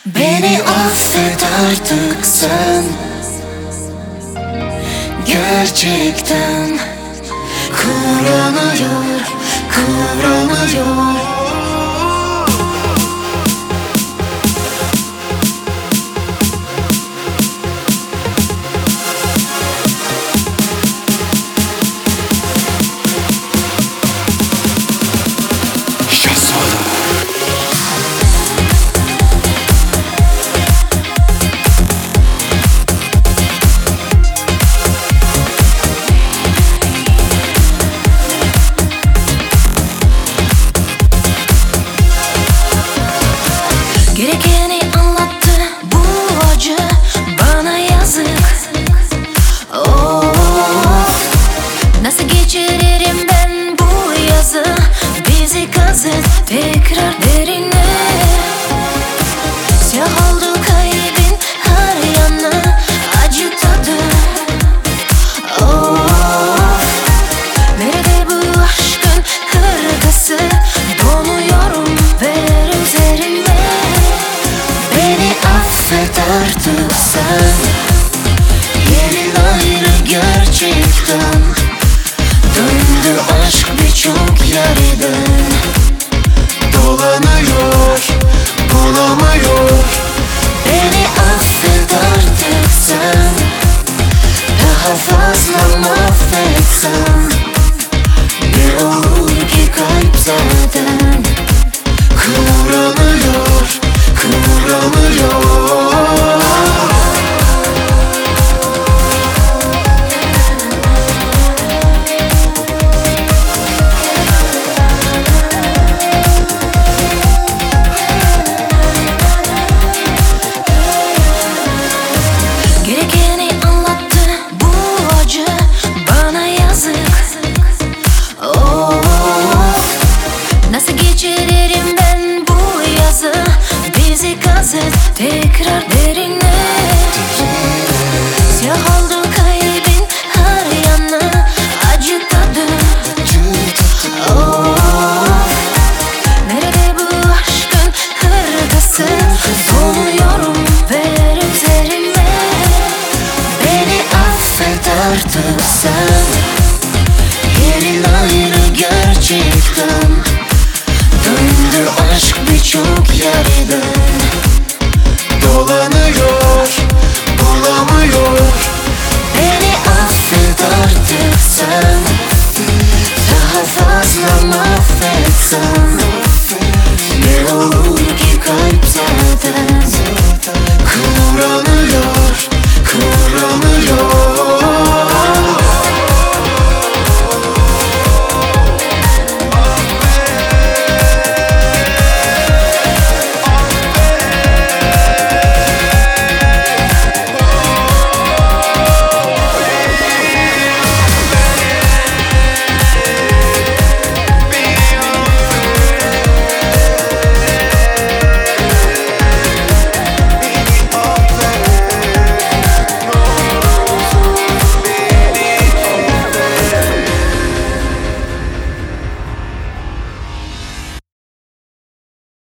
Beni affet artık sen. Gerçekten kıvranıyor, kıvranıyor. Gerekeni anlattı bu acı, bana yazık. Of, nasıl geçiririm ben bu yazı? Bizi kazıt tekrar derine. Siyah oldu kalbin her yanı, acı tadı. Of, nerede bu aşkın hırkası? Donuyorum, ver üzerime. Beni affet artık sen. Yerin ayrı gerçekten. Döndü aşk birçok yerden. Dolanıyor, bulamıyor. Beni affet artık sen. Daha fazla mahvetsen ne olur ki kalp zaten kıvranıyor, kıvranıyor. Gerekeni anlattı bu acı, bana yazık. Of, nasıl geçiririm ben bu yazı? Bizi kazıt tekrar derine. Siyah oldu kalbin her yanı, acı tadı. Of, nerede bu aşkın hırkası? Donuyorum, ver üzerime. Beni affet artık sen. Yerin ayrı gerçekten. Döndü aşk birçok yerden.